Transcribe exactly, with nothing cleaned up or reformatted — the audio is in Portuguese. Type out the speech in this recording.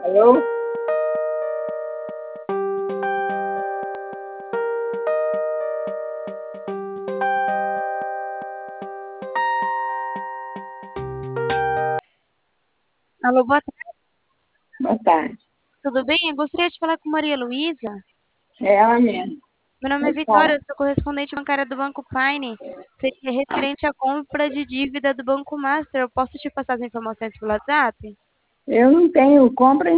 Alô? Alô, boa tarde, Boa tarde. tudo bem? Eu gostaria de falar com Maria Luísa. É ela mesmo. Meu nome é Pode Vitória, falar. eu sou correspondente bancária do Banco Paine. Seria referente à compra de dívida do Banco Master. Eu posso te passar as informações pelo WhatsApp? Eu não tenho compra